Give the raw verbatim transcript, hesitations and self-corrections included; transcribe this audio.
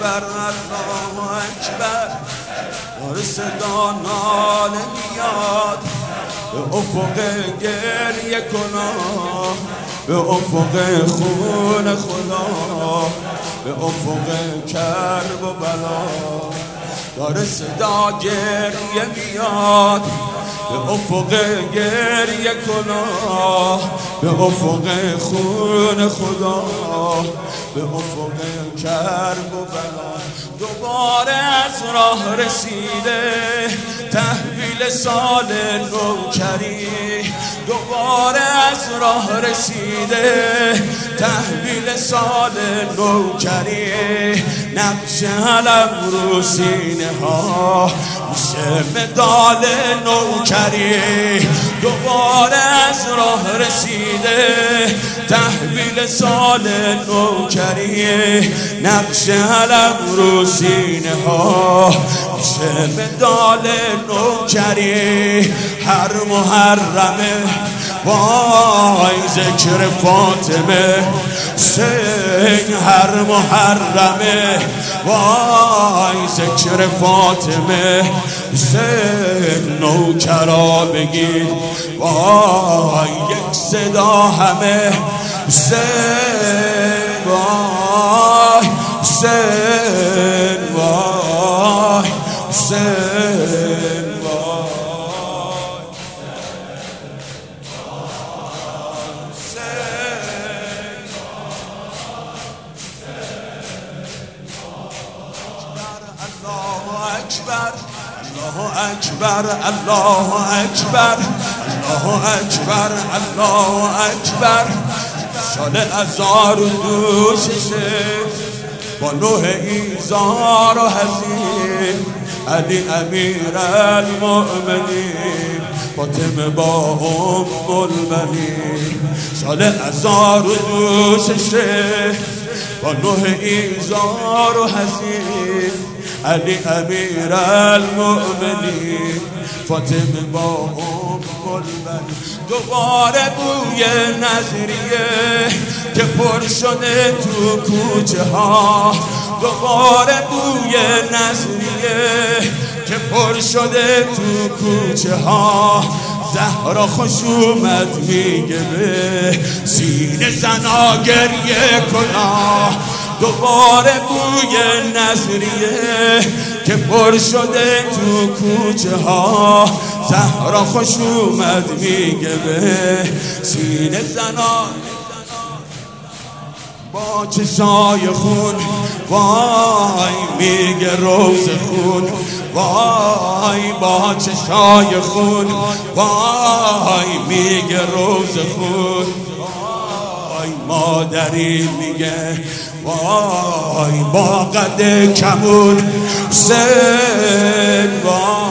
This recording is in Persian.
اکبر الله اکبر. داره صدا ناله میاد به افق گریه کنا، به افق خون خدا، به افق کرب و بلا. داره صدا گریه میاد به افق گریه کنا، به افق خون خدا، به افق کرب و بلا. دوباره از راه رسیده تحویل سال نوکری، دوباره از راه رسیده تحویل سال نوکری. نقش علم رو سینه ها میشه مدال نوکری. دوباره از راه رسیده تحویل سال نوکری. نقش علم رو سینه ها میشه مدال نوکری. هر محرمه وای ذکر فاطمه حسین، هر محرمه وای ذکر فاطمه حسین. نوکرا بگید وای یک صدا همه حسین، وای حسین، وای حسین، الله اکبر الله اکبر الله اکبر الله اکبر. سال هزار دوششه با نوح ایزار و حزین، علی امیر المؤمنین، فاطمه با ام البنین. سال هزار دوششه با نوح ایزار و حزین، علی امیر المؤمنین، فاطمه با ام البنین. دوباره بوی نظریه که پر شده تو کوچه ها، دوباره بوی نظریه که پر شده تو کوچه ها. زهرا خوش اومد میگه به سینه زنا گریه کنا. دوباره بوی نظریه که پر شده تو کوچه ها. زهرا خوش اومد میگه به سینه زنا با چشای خون، وای میگه روز خون، وای با چشای خون، وای میگه روز خون. وای مادری میگه وای با قد کمون حسین، وای